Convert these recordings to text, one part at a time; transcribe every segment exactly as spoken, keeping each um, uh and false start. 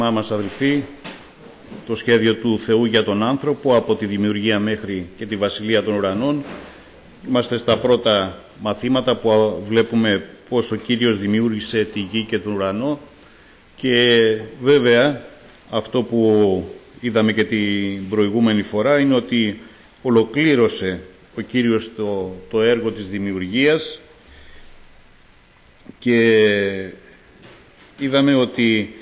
μας αδελφοί, το σχέδιο του Θεού για τον άνθρωπο από τη δημιουργία μέχρι και τη Βασιλεία των Ουρανών. Είμαστε στα πρώτα μαθήματα που βλέπουμε πώς ο Κύριος δημιούργησε τη γη και τον ουρανό και βέβαια αυτό που είδαμε και την προηγούμενη φορά είναι ότι ολοκλήρωσε ο Κύριος το, το έργο της δημιουργίας και είδαμε ότι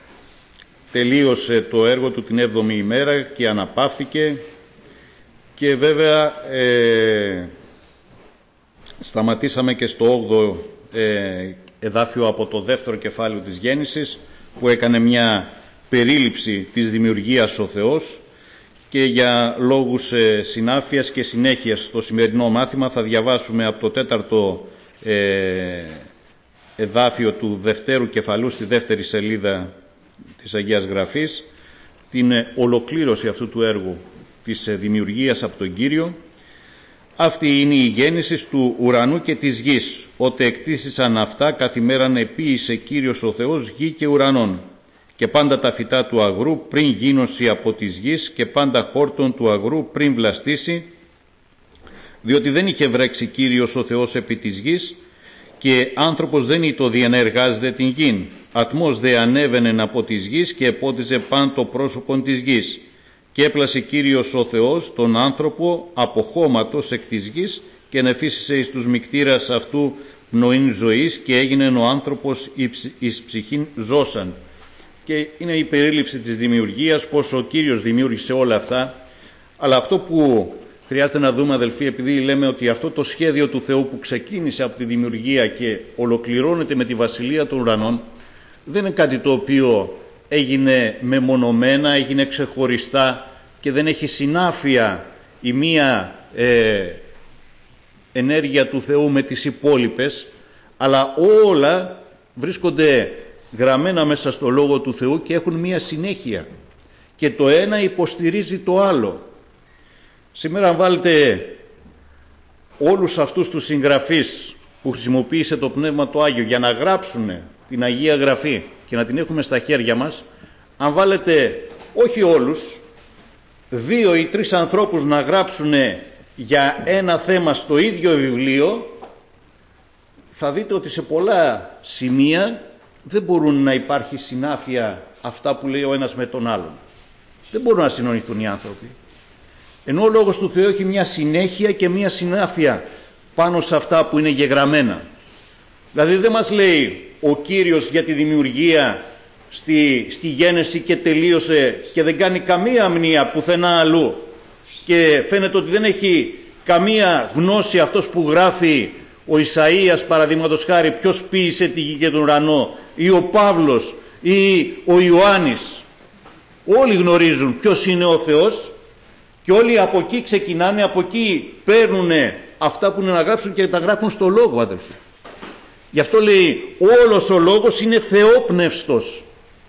τελείωσε το έργο του την έβδομη ημέρα και αναπαύθηκε και βέβαια ε, σταματήσαμε και στο όγδοο ε, εδάφιο από το δεύτερο κεφάλαιο της Γέννησης που έκανε μια περίληψη της δημιουργίας ο Θεός και για λόγους ε, συνάφειας και συνέχειας στο σημερινό μάθημα θα διαβάσουμε από το τέταρτο ε, εδάφιο του δευτέρου κεφαλού στη δεύτερη σελίδα της Αγίας Γραφής την ολοκλήρωση αυτού του έργου της δημιουργίας από τον Κύριο. Αυτή είναι η γέννηση του ουρανού και της γης, ότε εκτίσησαν αυτά καθημέραν επίησε Κύριος ο Θεός γη και ουρανών και πάντα τα φυτά του αγρού πριν γίνωση από της γης και πάντα χόρτον του αγρού πριν βλαστήσει, διότι δεν είχε βρέξει Κύριος ο Θεός επί της γης και άνθρωπος δεν ήτο διενεργάζεται την γην. Ατμός δε ανέβαινεν από της γης και επότιζε παν το πρόσωπον της γης. Και έπλασε Κύριος ο Θεός τον άνθρωπο από χώματος εκ της γης και ενεφύσισε εις τους μικτήρας αυτού πνοήν ζωής και έγινε ο άνθρωπος εις ψυχήν ζώσαν. Και είναι η περίληψη της δημιουργίας, πως ο Κύριος δημιούργησε όλα αυτά, αλλά αυτό που χρειάζεται να δούμε, αδελφοί, επειδή λέμε ότι αυτό το σχέδιο του Θεού που ξεκίνησε από τη δημιουργία και ολοκληρώνεται με τη Βασιλεία των Ουρανών, δεν είναι κάτι το οποίο έγινε μεμονωμένα, έγινε ξεχωριστά και δεν έχει συνάφεια η μία ε, ενέργεια του Θεού με τις υπόλοιπες, αλλά όλα βρίσκονται γραμμένα μέσα στο Λόγο του Θεού και έχουν μία συνέχεια και το ένα υποστηρίζει το άλλο. Σήμερα αν βάλετε όλους αυτούς τους συγγραφείς που χρησιμοποίησε το Πνεύμα το Άγιο για να γράψουν την Αγία Γραφή και να την έχουμε στα χέρια μας, αν βάλετε όχι όλους, δύο ή τρεις ανθρώπους να γράψουν για ένα θέμα στο ίδιο βιβλίο, θα δείτε ότι σε πολλά σημεία δεν μπορούν να υπάρχει συνάφεια αυτά που λέει ο ένας με τον άλλον. Δεν μπορούν να συνονιθούν οι άνθρωποι. Ενώ ο Λόγος του Θεού έχει μια συνέχεια και μια συνάφεια πάνω σε αυτά που είναι γεγραμμένα. Δηλαδή δεν μας λέει ο Κύριος για τη δημιουργία στη, στη γέννηση και τελείωσε και δεν κάνει καμία αμνία πουθενά αλλού και φαίνεται ότι δεν έχει καμία γνώση αυτός που γράφει ο Ισαΐας παραδείγματος χάρη ποιος ποίησε τη γη και τον ουρανό, ή ο Παύλος ή ο Ιωάννης. Όλοι γνωρίζουν ποιος είναι ο Θεός και όλοι από εκεί ξεκινάνε, από εκεί παίρνουν αυτά που είναι να γράψουν και τα γράφουν στο Λόγο, αδελφοί. Γι' αυτό λέει όλος ο Λόγος είναι θεόπνευστος.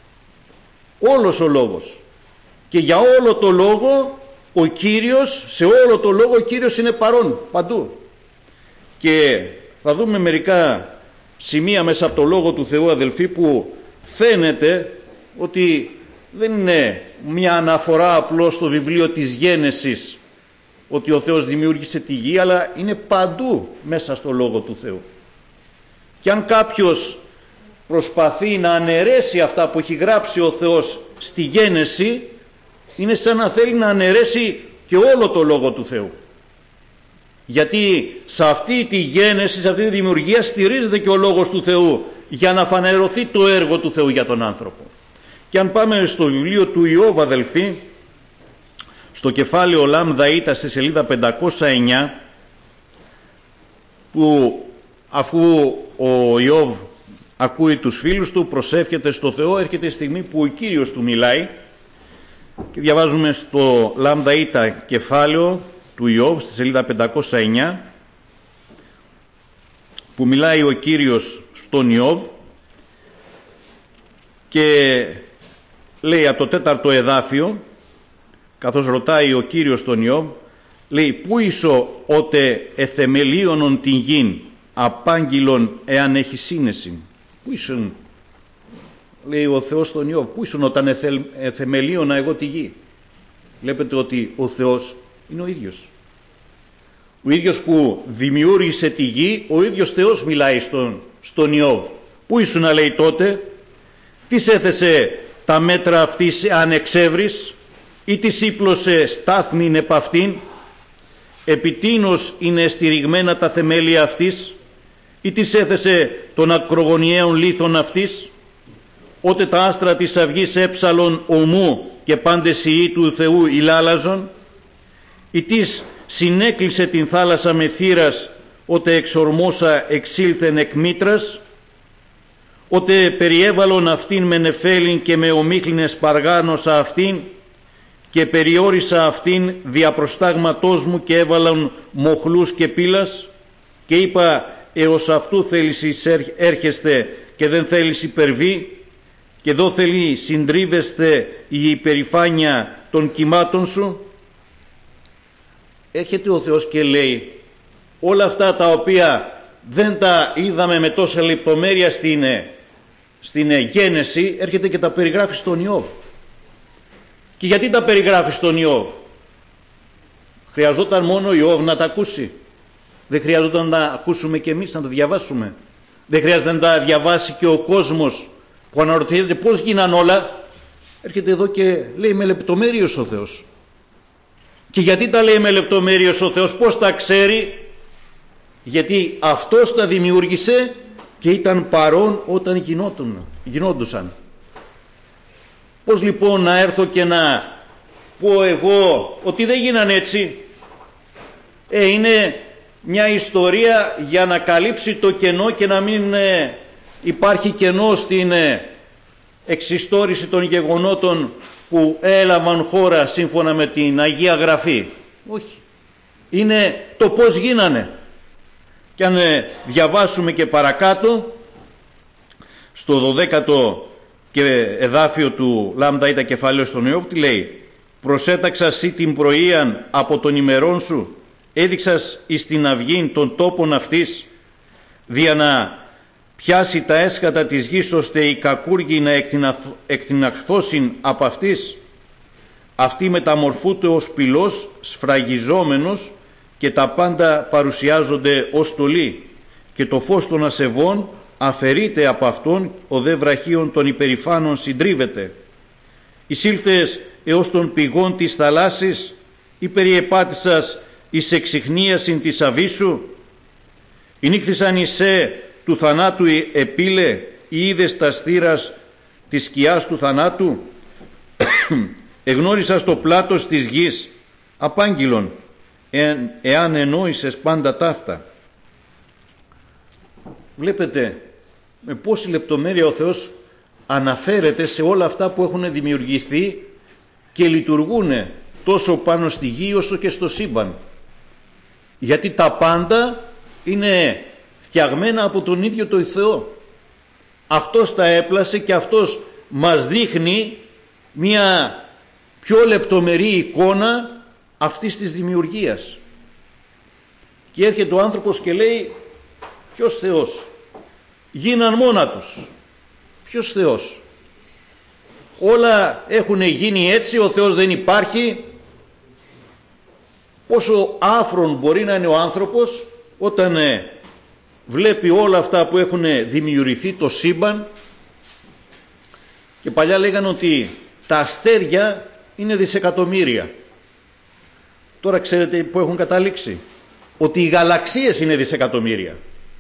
Όλος ο Λόγος. Και για όλο το Λόγο ο Κύριος, σε όλο το Λόγο ο Κύριος είναι παρόν παντού. Και θα δούμε μερικά σημεία μέσα από το Λόγο του Θεού, αδελφοί, που φαίνεται ότι δεν είναι μια αναφορά απλώς στο βιβλίο της Γένεσης ότι ο Θεός δημιούργησε τη γη, αλλά είναι παντού μέσα στο Λόγο του Θεού. Και αν κάποιος προσπαθεί να αναιρέσει αυτά που έχει γράψει ο Θεός στη Γένεση, είναι σαν να θέλει να αναιρέσει και όλο το Λόγο του Θεού. Γιατί σε αυτή τη γένεση, σε αυτή τη δημιουργία στηρίζεται και ο Λόγος του Θεού για να φανερωθεί το έργο του Θεού για τον άνθρωπο. Και αν πάμε στο βιβλίο του Ιώβ, αδελφοί, στο κεφάλαιο Λάμδα Ήτα στη σελίδα πεντακόσια εννιά, που αφού ο Ιώβ ακούει τους φίλους του, προσεύχεται στο Θεό, έρχεται η στιγμή που ο Κύριος του μιλάει και διαβάζουμε στο Λάμδα Ήτα κεφάλαιο του Ιώβ στη σελίδα πεντακόσια εννιά, που μιλάει ο Κύριος στον Ιώβ και λέει από το τέταρτο εδάφιο, καθώς ρωτάει ο Κύριος τον Ιώβ, λέει «Πού ήσο ότε εθεμελίωνον την γην, απάγγειλον εάν έχει σύνεση». Πού ήσουν λέει ο Θεός στον Ιώβ, πού ήσουν όταν εθελ, εθεμελίωνα εγώ τη γη? Βλέπετε ότι ο Θεός είναι ο ίδιος. Ο ίδιος που δημιούργησε τη γη, ο ίδιος Θεός μιλάει στον, στον Ιώβ. Πού ήσουν, να λέει τότε, τι έθεσε τα μέτρα αυτής αν εξεύρεις, ή τις ύπλωσε στάθμην επ' αυτήν, επιτείνως είναι στηριγμένα τα θεμέλια αυτής, ή τις έθεσε των ακρογωνιαίων λίθων αυτής, ότε τα άστρα της αυγής έψαλον ομού και πάντες οι ιοί του Θεού ηλάλαζον, ή της συνέκλεισε την θάλασσα με θύρας, ότε εξορμόσα εξήλθεν εκ μήτρας, ότε περιέβαλον αυτήν με νεφέλιν και με ομίχλινες παργάνωσα αυτήν, και περιόρισα αυτήν δια προστάγματός μου και έβαλαν μοχλούς και πύλας, και είπα έως αυτού θέλεις έρχεστε και δεν θέλεις υπερβεί, και εδώ θέλει συντρίβεστε η υπερηφάνεια των κυμάτων σου. Έρχεται ο Θεός και λέει όλα αυτά τα οποία δεν τα είδαμε με τόσα λεπτομέρεια στην, στην Γένεση, έρχεται και τα περιγράφει στον Ιώβ. Και γιατί τα περιγράφει στον Ιώβ? Χρειαζόταν μόνο ο Ιώβ να τα ακούσει? Δεν χρειαζόταν να τα ακούσουμε και εμείς, να τα διαβάσουμε? Δεν χρειάζεται να τα διαβάσει και ο κόσμος που αναρωτιέται πώς γίναν όλα? Έρχεται εδώ και λέει με λεπτομέρειες ο Θεός. Και γιατί τα λέει με λεπτομέρειες ο Θεός? Πώς τα ξέρει? Γιατί αυτός τα δημιούργησε και ήταν παρόν όταν γινόταν, γινόντουσαν. Πώς λοιπόν να έρθω και να πω εγώ ότι δεν γίναν έτσι? Ε, είναι μια ιστορία για να καλύψει το κενό και να μην ε, υπάρχει κενό στην ε, εξιστόρηση των γεγονότων που έλαβαν χώρα σύμφωνα με την Αγία Γραφή. Όχι. Είναι το πώς γίνανε. Και αν ε, διαβάσουμε και παρακάτω στο δωδέκατο και εδάφιο του λάμδα ήτα κεφάλαιο στον Ιώβ, τι λέει? Προσέταξα σύ την πρωίαν από των ημερών σου, έδειξας εις την αυγήν των τόπων αυτής, δια να πιάσει τα έσχατα της γης, ώστε οι κακούργοι να εκτιναχθώσιν από αυτής. Αυτή μεταμορφούται ως πυλός σφραγιζόμενος και τα πάντα παρουσιάζονται ως στολή, και το φως των ασεβών αφαιρείται από αυτόν, ο δε βραχίων των υπερηφάνων συντρίβεται. Εισήλθες έως των πηγών της θαλάσσης, ή περιεπάτησας εις εξιχνίασιν της αβύσσου? Ηνύχθησαν εισέ του θανάτου επίλε, ή είδες τα στήρας της σκιάς του θανάτου? Εγνώρισας το πλάτος της γης, απάγγειλον, εάν, εάν εννοείσες πάντα ταύτα. Βλέπετε με πόση λεπτομέρεια ο Θεός αναφέρεται σε όλα αυτά που έχουν δημιουργηθεί και λειτουργούν τόσο πάνω στη γη όσο και στο σύμπαν. Γιατί τα πάντα είναι φτιαγμένα από τον ίδιο τον Θεό. Αυτός τα έπλασε και αυτός μας δείχνει μια πιο λεπτομερή εικόνα αυτής της δημιουργίας. Και έρχεται ο άνθρωπος και λέει, ποιος Θεός? Γίναν μόνα τους. Ποιος Θεός? Όλα έχουν γίνει έτσι, ο Θεός δεν υπάρχει. Πόσο άφρον μπορεί να είναι ο άνθρωπος όταν ε, βλέπει όλα αυτά που έχουν δημιουργηθεί, το σύμπαν. Και παλιά λέγανε ότι τα αστέρια είναι δισεκατομμύρια. Τώρα ξέρετε που έχουν καταλήξει? Ότι οι γαλαξίες είναι δισεκατομμύρια.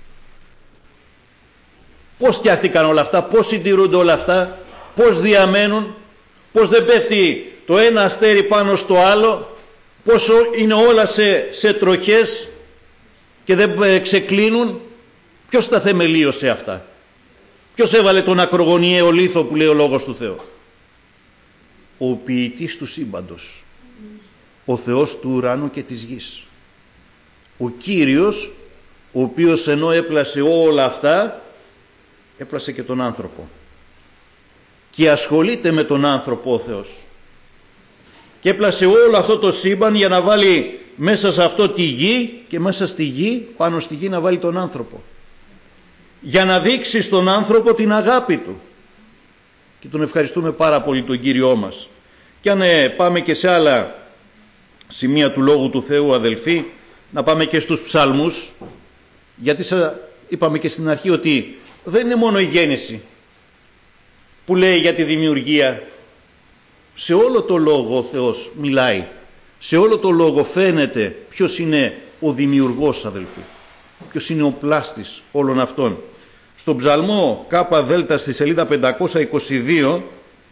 Πώς φτιάχτηκαν όλα αυτά, πώς συντηρούνται όλα αυτά, πώς διαμένουν, πώς δεν πέφτει το ένα αστέρι πάνω στο άλλο, πόσο είναι όλα σε, σε τροχές και δεν ξεκλίνουν. Ποιος τα θεμελίωσε αυτά? Ποιος έβαλε τον ακρογωνιαίο λίθο που λέει ο Λόγος του Θεού? Ο ποιητής του σύμπαντος, ο Θεός του ουρανού και της γης, ο Κύριος, ο οποίος ενώ έπλασε όλα αυτά, έπλασε και τον άνθρωπο και ασχολείται με τον άνθρωπο ο Θεός, και έπλασε όλο αυτό το σύμπαν για να βάλει μέσα σε αυτό τη γη, και μέσα στη γη, πάνω στη γη, να βάλει τον άνθρωπο, για να δείξει στον άνθρωπο την αγάπη του. και τον ευχαριστούμε πάρα πολύ τον Κύριό μας. Και αν ε, πάμε και σε άλλα σημεία του Λόγου του Θεού, αδελφοί, να πάμε και στους ψαλμούς, γιατί σα είπαμε και στην αρχή ότι δεν είναι μόνο η γέννηση που λέει για τη δημιουργία. Σε όλο το Λόγο ο Θεός μιλάει. Σε όλο το Λόγο φαίνεται ποιος είναι ο δημιουργός, αδελφοί. Ποιος είναι ο πλάστης όλων αυτών. Στον ψαλμό Κάπα Δέλτα στη σελίδα πεντακόσια είκοσι δύο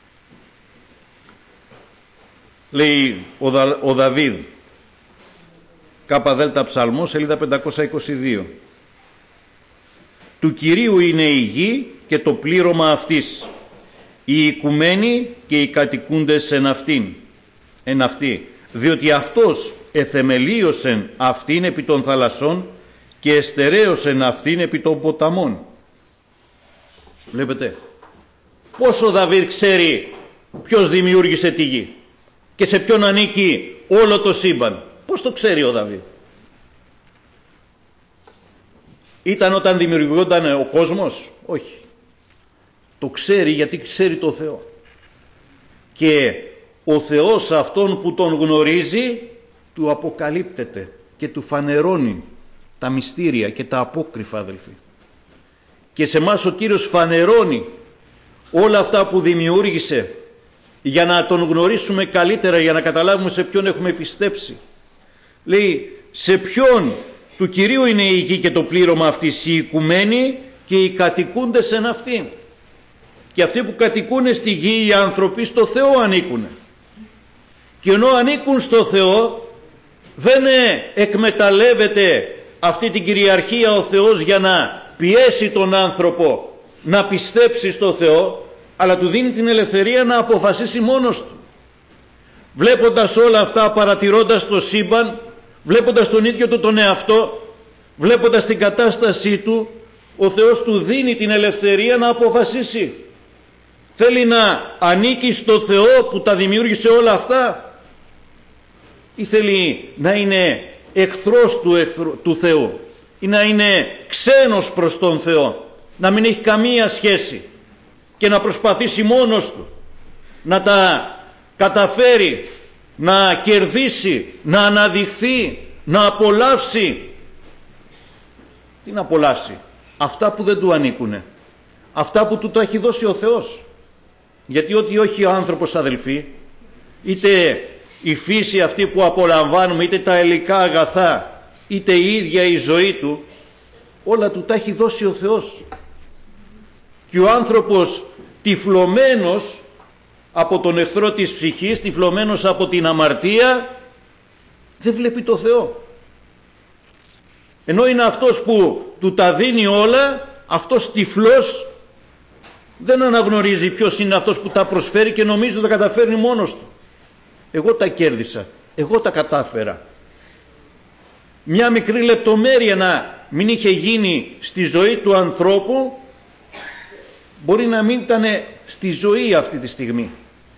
λέει ο, Δα, ο Δαβίδ, Κάπα Δέλτα ψαλμό, σελίδα πεντακόσια είκοσι δύο. Του Κυρίου είναι η γη και το πλήρωμα αυτής, οι οικουμένοι και οι κατοικούντες εν αυτήν, εν αυτή, διότι αυτός εθεμελίωσεν αυτήν επί των θαλασσών και εστερέωσεν αυτήν επί των ποταμών. Βλέπετε πώς ο Δαβίδ ξέρει ποιος δημιούργησε τη γη και σε ποιον ανήκει όλο το σύμπαν. Πώς το ξέρει ο Δαβίδ? Ήταν όταν δημιουργούνταν ο κόσμος? Όχι. Το ξέρει γιατί ξέρει το Θεό. Και ο Θεός αυτόν που τον γνωρίζει του αποκαλύπτεται και του φανερώνει τα μυστήρια και τα απόκρυφα, αδελφοί. Και σε εμάς ο Κύριος φανερώνει όλα αυτά που δημιούργησε για να τον γνωρίσουμε καλύτερα, για να καταλάβουμε σε ποιον έχουμε πιστέψει. Λέει, σε ποιον του Κυρίου είναι η γη και το πλήρωμα αυτής, οι οικουμένοι και οι κατοικούντες εν αυτήν. Και αυτοί που κατοικούν στη γη, οι άνθρωποι, στο Θεό ανήκουν. Και ενώ ανήκουν στο Θεό, δεν εκμεταλλεύεται αυτή την κυριαρχία ο Θεός για να πιέσει τον άνθρωπο να πιστέψει στο Θεό, αλλά του δίνει την ελευθερία να αποφασίσει μόνος του. Βλέποντας όλα αυτά, παρατηρώντας το σύμπαν, βλέποντας τον ίδιο του τον εαυτό, βλέποντας την κατάστασή του, ο Θεός του δίνει την ελευθερία να αποφασίσει. Θέλει να ανήκει στο Θεό που τα δημιούργησε όλα αυτά, ή θέλει να είναι εχθρός του, εχθρού, του Θεού, ή να είναι ξένος προς τον Θεό, να μην έχει καμία σχέση και να προσπαθήσει μόνος του να τα καταφέρει, να κερδίσει, να αναδειχθεί, να απολαύσει. Τι να απολαύσει? Αυτά που δεν του ανήκουνε, αυτά που του τα έχει δώσει ο Θεός. Γιατί ό,τι όχι ο άνθρωπος, αδελφοί, είτε η φύση αυτή που απολαμβάνουμε, είτε τα υλικά αγαθά, είτε η ίδια η ζωή του, όλα του τα έχει δώσει ο Θεός. Και ο άνθρωπος τυφλωμένος από τον εχθρό της ψυχής, τυφλωμένος από την αμαρτία, δεν βλέπει το Θεό. Ενώ είναι αυτός που του τα δίνει όλα, αυτός τυφλός δεν αναγνωρίζει ποιος είναι αυτός που τα προσφέρει και νομίζει ότι τα καταφέρνει μόνος του. Εγώ τα κέρδισα, εγώ τα κατάφερα. Μια μικρή λεπτομέρεια να μην είχε γίνει στη ζωή του ανθρώπου, μπορεί να μην ήταν στη ζωή αυτή τη στιγμή.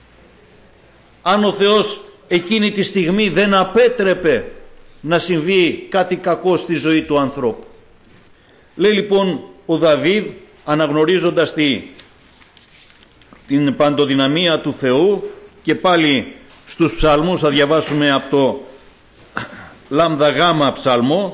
Αν ο Θεός εκείνη τη στιγμή δεν απέτρεπε να συμβεί κάτι κακό στη ζωή του ανθρώπου. Λέει λοιπόν ο Δαβίδ, αναγνωρίζοντας τη, την παντοδυναμία του Θεού, και πάλι στους ψαλμούς θα διαβάσουμε από το λάμδα γάμα ψαλμό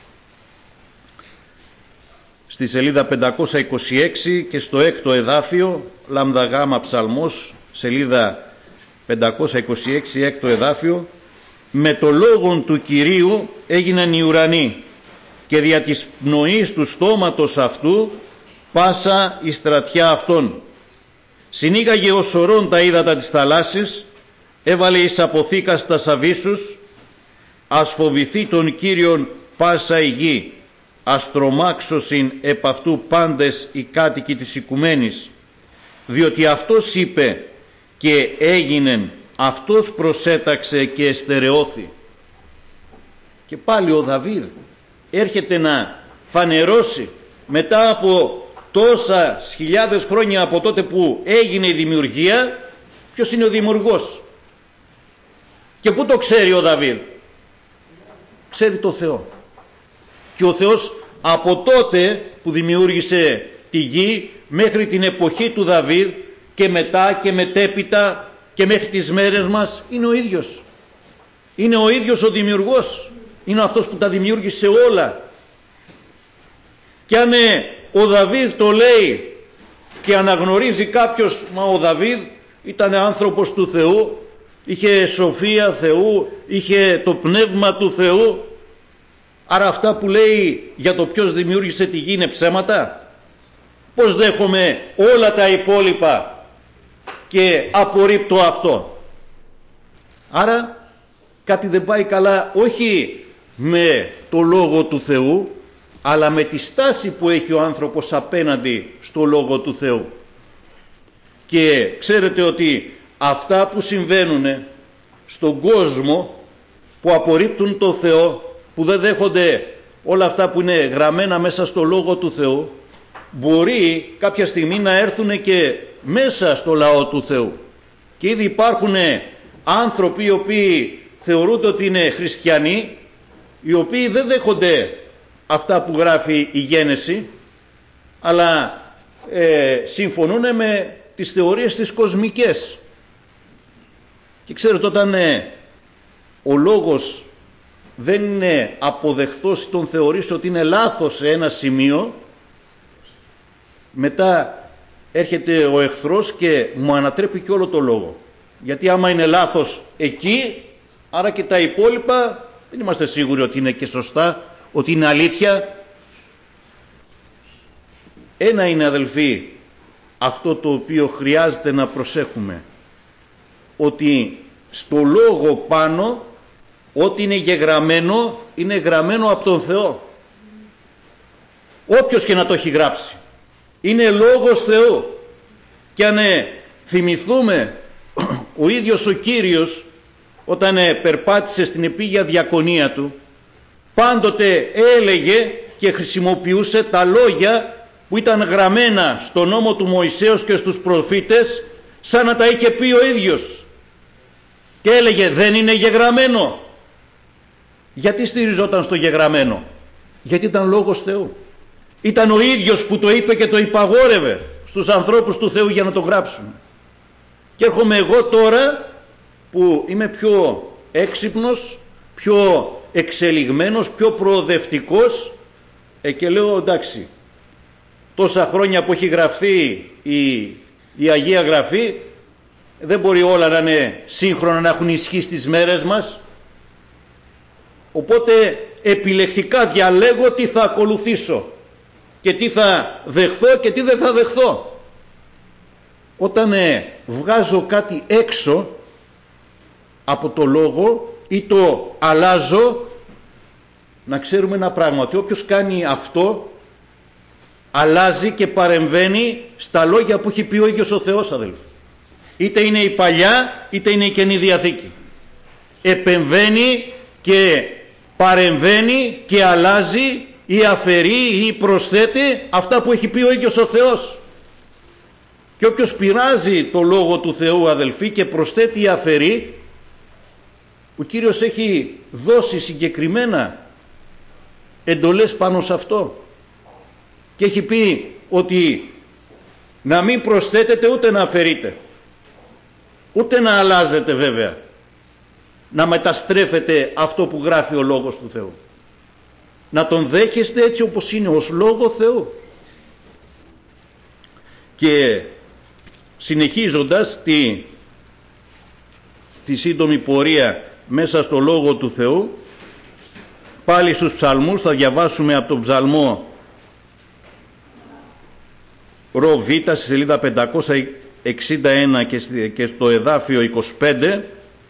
στη σελίδα πεντακόσια είκοσι έξι και στο έκτο εδάφιο, λάμδα γάμα ψαλμός, σελίδα πεντακόσια είκοσι έξι, έκτο εδάφιο. Με το λόγον του Κυρίου έγιναν οι ουρανοί και δια της πνοής του στόματος αυτού πάσα η στρατιά αυτών. Συνήγαγε ως ορών τα ύδατα της θαλάσσης, έβαλε εις αποθήκας τα σαβίσους, ας φοβηθεί τον Κύριον πάσα η γη, ας τρομάξωσιν επ' αυτού πάντες οι κάτοικοι της οικουμένης, διότι αυτός είπε και έγινεν, αυτός προσέταξε και εστερεώθη. Και πάλι ο Δαβίδ έρχεται να φανερώσει μετά από τόσα χιλιάδες χρόνια από τότε που έγινε η δημιουργία, ποιος είναι ο δημιουργός. Και πού το ξέρει ο Δαβίδ? Ξέρει το Θεό. Και ο Θεός από τότε που δημιούργησε τη γη μέχρι την εποχή του Δαβίδ και μετά και μετέπειτα και μέχρι τις μέρες μας είναι ο ίδιος. Είναι ο ίδιος ο δημιουργός. Είναι αυτός που τα δημιούργησε όλα. Και αν ε, ο Δαβίδ το λέει και αναγνωρίζει κάποιος, μα ο Δαβίδ ήταν άνθρωπος του Θεού, είχε σοφία Θεού, είχε το πνεύμα του Θεού, άρα αυτά που λέει για το ποιος δημιούργησε τη γη είναι ψέματα? Πώς δέχομαι όλα τα υπόλοιπα και απορρίπτω αυτό? Άρα κάτι δεν πάει καλά, όχι με το Λόγο του Θεού, αλλά με τη στάση που έχει ο άνθρωπος απέναντι στο Λόγο του Θεού. Και ξέρετε ότι αυτά που συμβαίνουν στον κόσμο, που απορρίπτουν το Θεό, που δεν δέχονται όλα αυτά που είναι γραμμένα μέσα στο Λόγο του Θεού, μπορεί κάποια στιγμή να έρθουν και μέσα στο λαό του Θεού. Και ήδη υπάρχουν άνθρωποι οι οποίοι θεωρούνται ότι είναι χριστιανοί, οι οποίοι δεν δέχονται αυτά που γράφει η Γένεση, αλλά ε, συμφωνούν με τις θεωρίες τις κοσμικές. Και ξέρετε, όταν ε, ο λόγος δεν είναι αποδεχτός, τον θεωρείς ότι είναι λάθος σε ένα σημείο, μετά έρχεται ο εχθρός και μου ανατρέπει και όλο το λόγο. Γιατί άμα είναι λάθος εκεί, άρα και τα υπόλοιπα δεν είμαστε σίγουροι ότι είναι και σωστά, ότι είναι αλήθεια. Ένα είναι, αδελφοί, αυτό το οποίο χρειάζεται να προσέχουμε, ότι στο λόγο πάνω ό,τι είναι γεγραμμένο είναι γραμμένο από τον Θεό, όποιος και να το έχει γράψει, είναι λόγος Θεού. Και αν ε, θυμηθούμε, ο ίδιος ο Κύριος όταν ε, περπάτησε στην επίγεια διακονία του, πάντοτε έλεγε και χρησιμοποιούσε τα λόγια που ήταν γραμμένα στον νόμο του Μωυσέως και στους προφήτες, σαν να τα είχε πει ο ίδιος. Και έλεγε, δεν είναι γεγραμμένο? Γιατί στηριζόταν στο γεγραμμένο? Γιατί ήταν λόγος Θεού. Ήταν ο ίδιος που το είπε και το υπαγόρευε στους ανθρώπους του Θεού για να το γράψουν. Και έρχομαι εγώ τώρα που είμαι πιο έξυπνος, πιο εξελιγμένος, πιο προοδευτικός, ε, και λέω, εντάξει, τόσα χρόνια που έχει γραφτεί η, η Αγία Γραφή, δεν μπορεί όλα να είναι σύγχρονα, να έχουν ισχύ στις μέρες μας, οπότε επιλεκτικά διαλέγω τι θα ακολουθήσω και τι θα δεχθώ και τι δεν θα δεχθώ. Όταν ε, βγάζω κάτι έξω από το λόγο ή το αλλάζω, να ξέρουμε ένα πράγμα, ότι όποιος κάνει αυτό αλλάζει και παρεμβαίνει στα λόγια που έχει πει ο ίδιος ο Θεός, αδελφοί. Είτε είναι η Παλιά είτε είναι η Καινή Διαθήκη. Επεμβαίνει και παρεμβαίνει και αλλάζει ή αφαιρεί ή προσθέτει αυτά που έχει πει ο ίδιος ο Θεός. Και όποιος πειράζει το Λόγο του Θεού, αδελφοί, και προσθέτει ή αφαιρεί, ο Κύριος έχει δώσει συγκεκριμένα εντολές πάνω σε αυτό. Και έχει πει ότι να μην προσθέτετε ούτε να αφαιρείτε, ούτε να αλλάζετε, βέβαια, να μεταστρέφετε αυτό που γράφει ο Λόγος του Θεού. Να τον δέχεστε έτσι όπως είναι, ως Λόγο Θεού. Και συνεχίζοντας τη, τη σύντομη πορεία μέσα στο Λόγο του Θεού, πάλι στους ψαλμούς θα διαβάσουμε από τον ψαλμό ρο β, στη σελίδα πεντακόσια εξήντα ένα και στο εδάφιο είκοσι πέντε.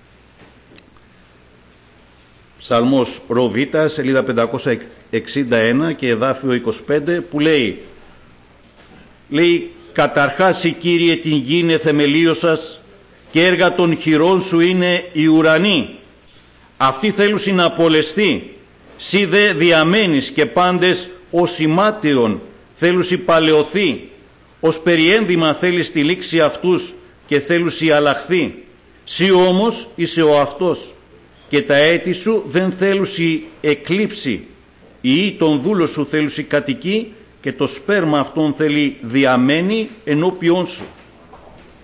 Ψαλμός ρο β, σελίδα πεντακόσια εξήντα ένα και εδάφιο είκοσι πέντε, που λέει, λέει «Καταρχάς η Κύριε την γη θεμελίωσας και έργα των χειρών σου είναι οι ουρανοί. Αυτοί θέλουσι να απολεστεί, σύ δε διαμένεις και πάντες ως ημάτιον θέλουσι παλαιωθεί, ως περιένδυμα θέλεις τη λήξη αυτούς και θέλουσι αλλαχθεί. Σύ όμως είσαι ο αυτός και τα έτη σου δεν θέλουσι εκλείψει, ή τον δούλο σου θέλουσι κατοικεί και το σπέρμα αυτόν θέλει διαμένει ενώπιόν σου».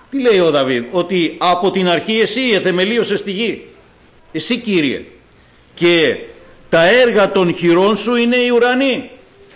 Τι λέει ο Δαβίδ? Ότι από την αρχή εσύ εθεμελίωσες τη γη. Εσύ, Κύριε. Και τα έργα των χειρών σου είναι οι ουρανοί.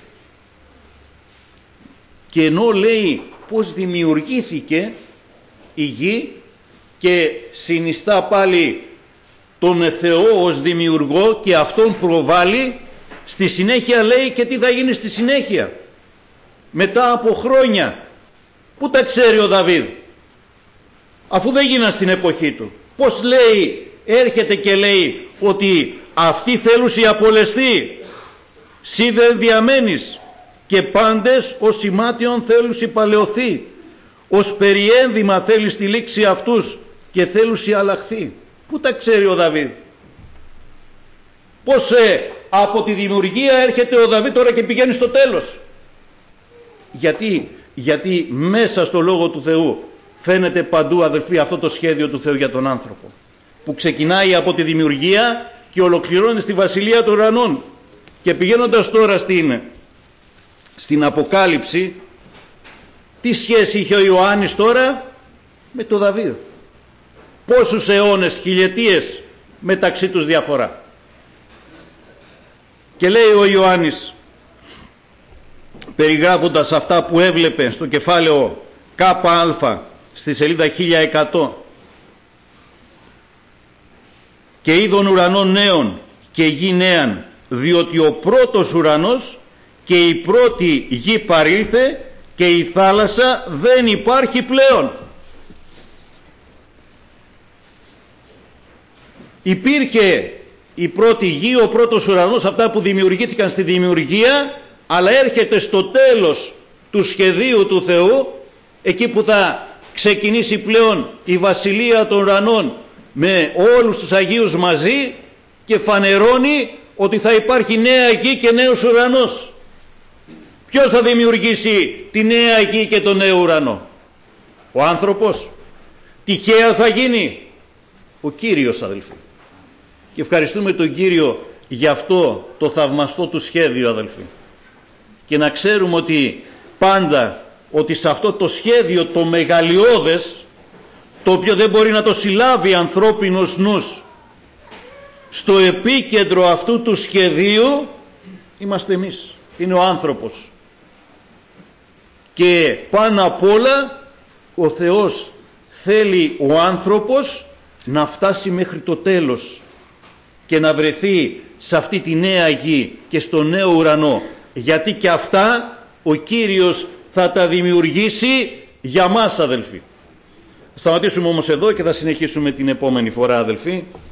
Και ενώ λέει πως δημιουργήθηκε η γη και συνιστά πάλι τον Θεό ως δημιουργό και αυτόν προβάλλει, στη συνέχεια λέει και τι θα γίνει στη συνέχεια. Μετά από χρόνια. Πού τα ξέρει ο Δαβίδ? Αφού δεν γίναν στην εποχή του. Πώς λέει, έρχεται και λέει ότι αυτοί θέλουσι απολεστεί, σύ δεν διαμένεις, και πάντες ως σημάτιον θέλουσι παλαιωθεί, ως περιένδυμα θέλει στη λήξη αυτούς και θέλουσι αλλαχθεί. Πού τα ξέρει ο Δαβίδ? Πώς ε, από τη δημιουργία έρχεται ο Δαβίδ τώρα και πηγαίνει στο τέλος? Γιατί, γιατί μέσα στο Λόγο του Θεού φαίνεται παντού, αδελφοί, αυτό το σχέδιο του Θεού για τον άνθρωπο, που ξεκινάει από τη δημιουργία και ολοκληρώνει στη βασιλεία των ουρανών. Και πηγαίνοντας τώρα στην, στην Αποκάλυψη, τι σχέση είχε ο Ιωάννης τώρα με το Δαβίδ? Πόσους αιώνες, χιλιετίες μεταξύ τους διαφορά? Και λέει ο Ιωάννης, περιγράφοντας αυτά που έβλεπε στο κεφάλαιο ΚΑ στη σελίδα χίλια εκατό, και είδων ουρανών νέων και γη νέαν, διότι ο πρώτος ουρανός και η πρώτη γη παρήλθε και η θάλασσα δεν υπάρχει πλέον. Υπήρχε η πρώτη γη, ο πρώτος ουρανός, αυτά που δημιουργήθηκαν στη δημιουργία, αλλά έρχεται στο τέλος του σχεδίου του Θεού, εκεί που θα ξεκινήσει πλέον η βασιλεία των ουρανών με όλους τους Αγίους μαζί, και φανερώνει ότι θα υπάρχει νέα γη και νέος ουρανός. Ποιος θα δημιουργήσει τη νέα γη και τον νέο ουρανό? Ο άνθρωπος? Τυχαία θα γίνει? Ο Κύριος, αδελφοί. Και ευχαριστούμε τον Κύριο για αυτό το θαυμαστό του σχέδιο, αδελφοί. Και να ξέρουμε ότι πάντα, ότι σε αυτό το σχέδιο το μεγαλειώδες, το οποίο δεν μπορεί να το συλλάβει ανθρώπινος νους, στο επίκεντρο αυτού του σχεδίου είμαστε εμείς, είναι ο άνθρωπος. Και πάνω απ' όλα ο Θεός θέλει ο άνθρωπος να φτάσει μέχρι το τέλος και να βρεθεί σε αυτή τη νέα γη και στο νέο ουρανό, γιατί και αυτά ο Κύριος θα τα δημιουργήσει για μας, αδελφοί. Θα σταματήσουμε όμως εδώ και θα συνεχίσουμε την επόμενη φορά, αδελφοί.